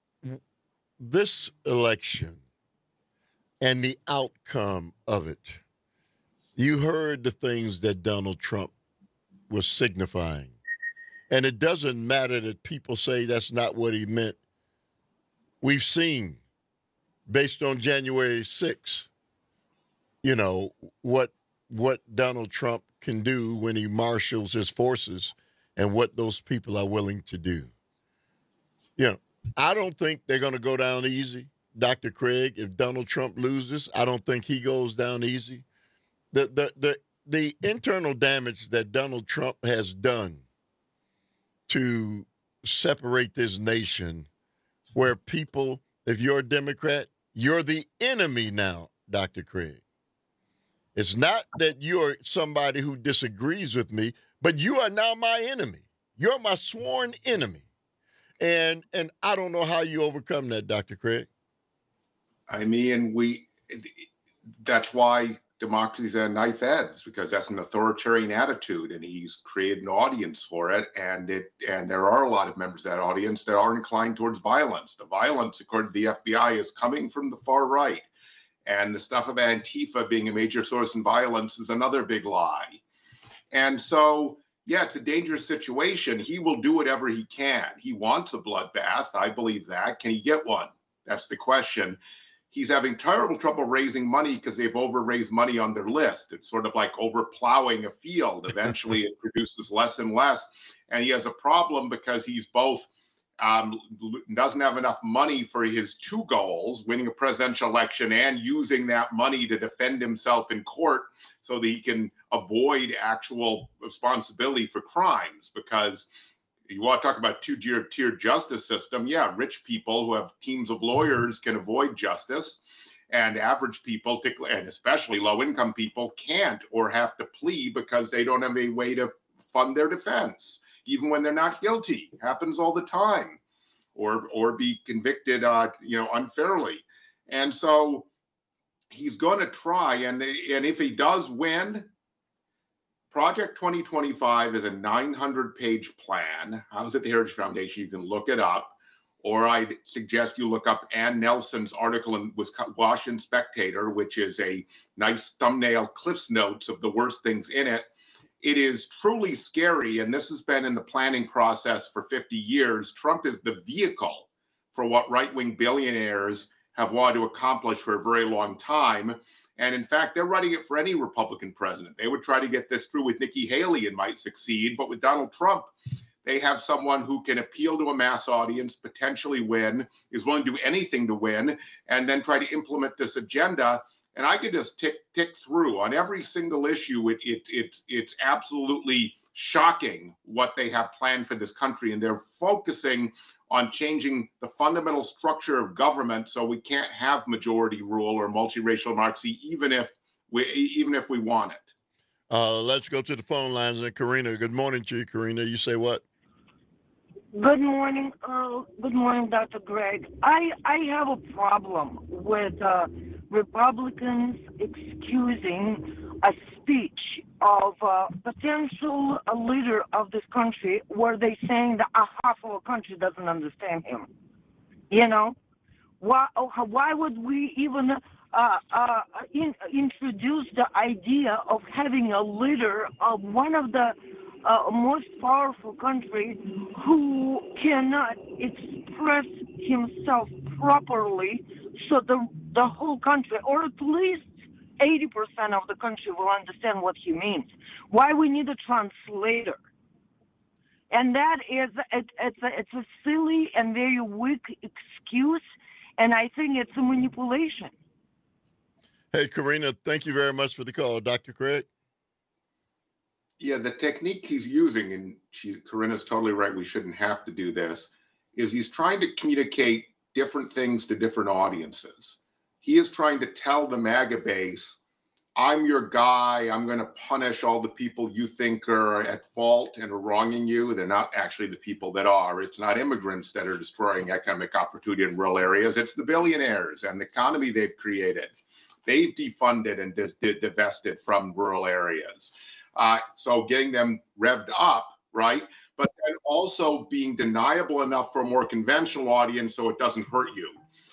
this election and the outcome of it, you heard the things that Donald Trump was signifying. And it doesn't matter that people say that's not what he meant. We've seen, based on January sixth, you know, what what Donald Trump can do when he marshals his forces and what those people are willing to do. You know, I don't think they're going to go down easy, Doctor Craig. If Donald Trump loses, I don't think he goes down easy. The, the the the internal damage that Donald Trump has done to separate this nation, where people, if you're a Democrat, you're the enemy now, Doctor Craig. It's not that you're somebody who disagrees with me, but you are now my enemy. You're my sworn enemy. And and I don't know how you overcome that, Doctor Craig. I mean, we that's why democracy's at a knife edge, because that's an authoritarian attitude, and he's created an audience for it. And it and there are a lot of members of that audience that are inclined towards violence. The violence, according to the F B I, is coming from the far right. And the stuff about Antifa being a major source in violence is another big lie. And so, yeah, it's a dangerous situation. He will do whatever he can. He wants a bloodbath. I believe that. Can he get one? That's the question. He's having terrible trouble raising money because they've over-raised money on their list. It's sort of like over-plowing a field. Eventually, it produces less and less. And he has a problem because he's both um, doesn't have enough money for his two goals, winning a presidential election and using that money to defend himself in court so that he can avoid actual responsibility for crimes. Because you want to talk about two-tier justice system. Yeah, rich people who have teams of lawyers can avoid justice, and average people, and especially low-income people, can't or have to plea because they don't have a way to fund their defense, even when they're not guilty. It happens all the time, or or be convicted, uh, you know, unfairly. And so he's going to try, and and if he does win, Project twenty twenty-five is a nine hundred page plan. How's it, the Heritage Foundation? You can look it up. Or I'd suggest you look up Ann Nelson's article in Washington Spectator, which is a nice thumbnail Cliff's Notes of the worst things in it. It is truly scary, and this has been in the planning process for fifty years. Trump is the vehicle for what right-wing billionaires have wanted to accomplish for a very long time. And in fact, they're running it for any Republican president. They would try to get this through with Nikki Haley and might succeed. But with Donald Trump, they have someone who can appeal to a mass audience, potentially win, is willing to do anything to win, and then try to implement this agenda. And I could just tick tick through on every single issue. It, it, it's, it's absolutely shocking what they have planned for this country. And they're focusing on changing the fundamental structure of government so we can't have majority rule or multiracial democracy, even if we even if we want it. Uh, let's go to the phone lines. And Karina, good morning to you, Karina. You say what? Good morning, Earl. Good morning, Doctor Greg. I, I have a problem with uh, Republicans excusing a speech of a potential uh, leader of this country where they saying that a half of a country doesn't understand him. You know? Why, why would we even uh, uh, in, introduce the idea of having a leader of one of the Uh, most powerful country who cannot express himself properly so the the whole country, or at least eighty percent of the country, will understand what he means? Why we need a translator? And that is, it, it's, a, it's a silly and very weak excuse, and I think it's a manipulation. Hey, Karina, thank you very much for the call. Doctor Craig? Yeah, the technique he's using, and she, Corinna's totally right, we shouldn't have to do this, is he's trying to communicate different things to different audiences. He is trying to tell the MAGA base, I'm your guy, I'm going to punish all the people you think are at fault and are wronging you. They're not actually the people that are. It's not immigrants that are destroying economic opportunity in rural areas. It's the billionaires and the economy they've created. They've defunded and dis- divested from rural areas. Uh, so getting them revved up, right? But then also being deniable enough for a more conventional audience so it doesn't hurt you.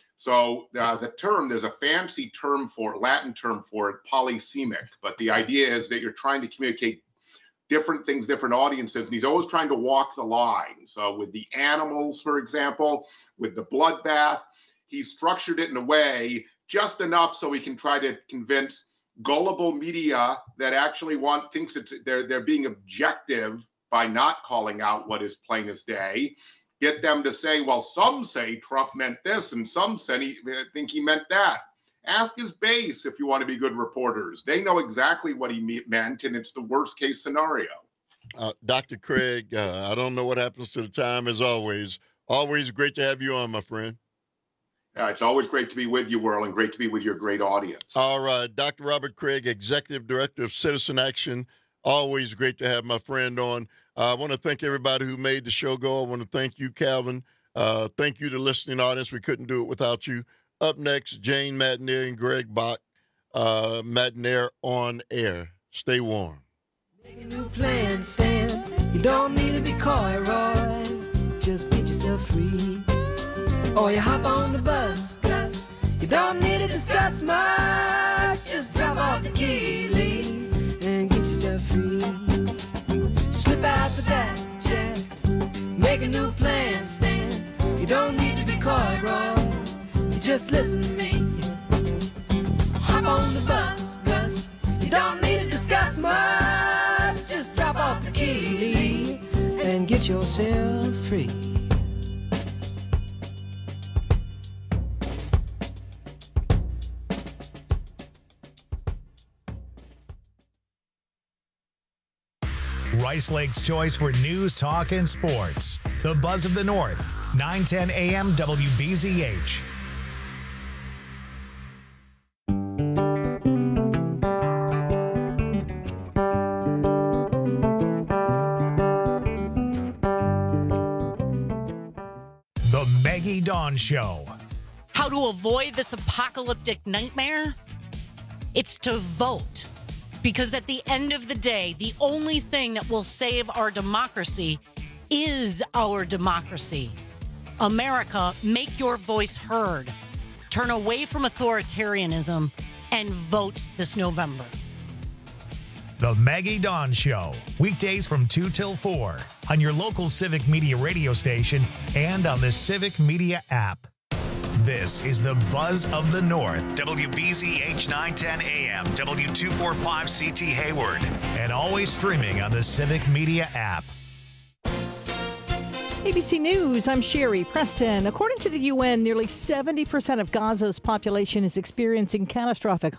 So uh, the term, there's a fancy term for it, Latin term for it, polysemic. But the idea is that you're trying to communicate different things, different audiences, and he's always trying to walk the line. So with the animals, for example, with the bloodbath, he's structured it in a way just enough so he can try to convince gullible media that actually want thinks it's they're they're being objective by not calling out what is plain as day, get them to say, well, some say Trump meant this and some say he, think he meant that. Ask his base if you want to be good reporters. They know exactly what he me- meant, and it's the worst case scenario. Uh, Doctor Craig, uh, I don't know what happens to the time as always. Always great to have you on, my friend. Uh, it's always great to be with you, Whirl, and great to be with your great audience. All right. Doctor Robert Craig, Executive Director of Citizen Action. Always great to have my friend on. Uh, I want to thank everybody who made the show go. I want to thank you, Calvin. Uh, thank you to the listening audience. We couldn't do it without you. Up next, Jane Matenaer and Greg Bach. Uh, Matenaer on air. Stay warm. Make a new plan, Stan. You don't need to be coy, Roy. Just get yourself free. Or you hop on the bus, Gus. You don't need to discuss much. Just drop off the key, Lee, and get yourself free. Slip out the back, Jack. Make a new plan, Stan. You don't need to be coy, Roy. You just listen to me. Hop on the bus, Gus. You don't need to discuss much. Just drop off the key, Lee, and get yourself free. Rice Lake's choice for news, talk, and sports. The Buzz of the North, nine ten A M W B Z H. The Maggie Dawn Show. How to avoid this apocalyptic nightmare? It's to vote. Because at the end of the day, the only thing that will save our democracy is our democracy. America, make your voice heard. Turn away from authoritarianism and vote this November. The Maggie Dawn Show. Weekdays from two till four on your local Civic Media radio station and on the Civic Media app. This is the Buzz of the North, W B Z H nine ten A M, W two forty-five C T Hayward, and always streaming on the Civic Media app. A B C News, I'm Sherry Preston. According to the U N, nearly seventy percent of Gaza's population is experiencing catastrophic